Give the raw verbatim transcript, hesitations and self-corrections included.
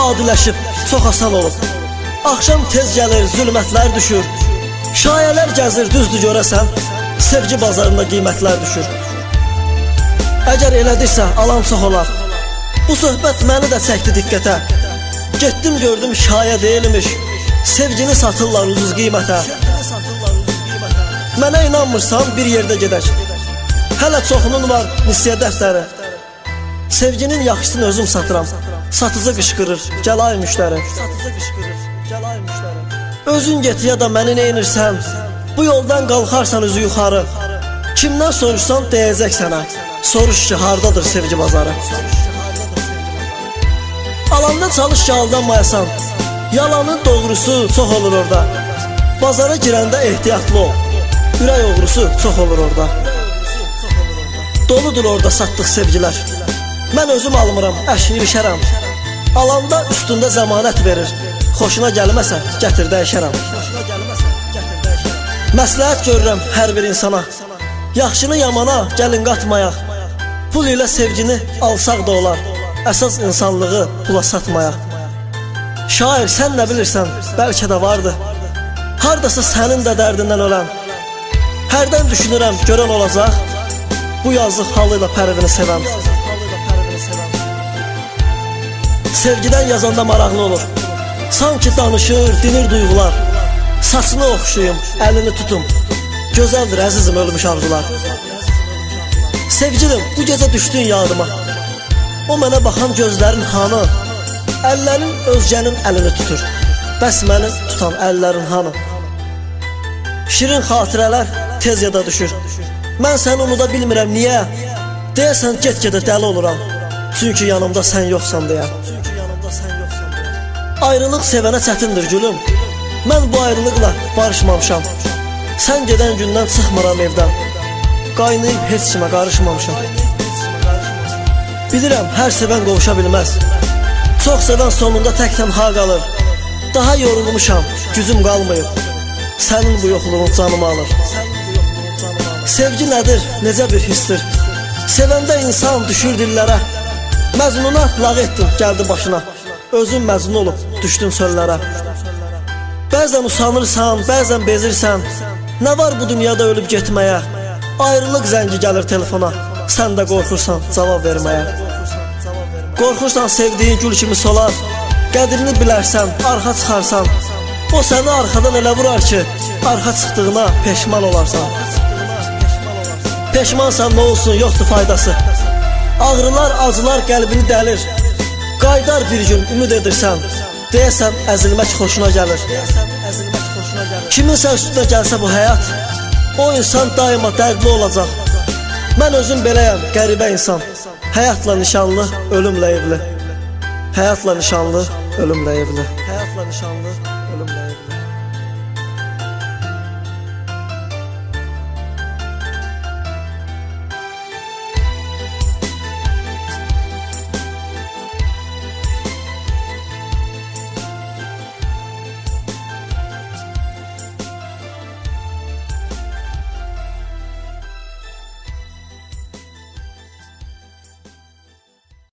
adiləşib, çox asan olub. Axşam tez gəlir, zülmətlər düşür. Şayələr gəzir, düzdür görəsən, sevgi bazarında qiymətlər düşür. Əgər elədirsə, alan çox olar. Bu söhbət məni də çəkdi diqqətə. Getdim gördüm, şayə deyilmiş, sevgini satırlar ucuz qiymətə. Mənə inanmırsan, bir yerdə gedək. Hələ çoxunun var nisiyə dəftəri. Sevginin yaxşısını özüm satıram. Satıcı qışqırır, gəl ay müştəri. Özün get ya da məni neynirsən, bu yoldan qalxarsan üzü yuxarı. Kimdən soruşsan deyəcək sənə, soruş ki, hardadır sevgi bazarı. Alanda çalış ki, aldanmayasan, yalanın doğrusu çox olur orada. Bazara girəndə ehtiyatlı ol, ürək oğrusu çox olur orada. Doludur orada satdıq sevgilər. Mən özüm almıram, əşirişərəm. Alanda üstündə zəmanət verir. Xoşuna gəlməsə, gətir dəyişərəm. Məsləhət görürəm hər bir insana. Yaxşını yamana, gəlin qatmayaq. Pul ilə sevgini alsaq da olar. Əsas insanlığı pula satmayaq. Şair, sən nə bilirsən, bəlkə də vardı. Hardasa sənin də dərdindən ölən. Hərdən düşünürəm, görən olacaq. Bu yazıq halıyla pərvini sevəm. Sevgidən yazanda maraqlı olur. Sanki danışır, dinir duyğular. Saçını oxşuyum, əlini tutum. Gözəldir əzizim ölmüş arzular. Sevgilim, bu gecə düşdün yadıma. O mənə baxan gözlərin hanı? Əllərin özgənin əlini tutur. Bəs məni tutan əllərin hanı? Şirin xatirələr tez yada düşür. Mən səni unuda bilmirəm, niyə? Deyəsən get-gedə dəli oluram. Çünki yanımda sən yoxsan deyə. Ayrılıq sevənə çətindir gülüm. Mən bu ayrılıqla barışmamışam. Sən gedən gündən çıxmıram evdən. Qaynayıb heç kimə qarışmamışam. Bilirəm, hər sevən qovuşa bilməz. Çox sevən sonunda tək tənha qalır. Daha yorulmuşam, gücüm qalmayıb. Sənin bu yoxluğun canımı alır. Sevgi nədir, necə bir hissdir? Sevəndə insan düşür dillərə. Məzmuna lağ etdin, gəldi başına. Özün məzun olub, düşdün söllərə. Bəzən usanırsan, bəzən bezirsən. Nə var bu dünyada ölüb getməyə? Ayrılıq zəngi gəlir telefona. Sən də qorxursan cavab verməyə. Qorxursan sevdiyin gül kimi solar. Qədrini bilərsən, arxa çıxarsan. O səni arxadan elə vurar ki, arxa çıxdığına peşman olarsan. Peşmansan, nə olsun, yoxdur faydası. Ağrılar, acılar qəlbini dəlir. Qaydar bir gün ümid edirsən, deyəsən əzilmək xoşuna gəlir. Kiminsə üstünə gəlsə bu həyat, o insan daima dərdli olacaq. Mən özüm beləyəm, qəribə insan. Həyatla nişanlı, ölümlə evli. Həyatla nişanlı, ölümlə evli. Həyatla nişanlı, ölümlə evli.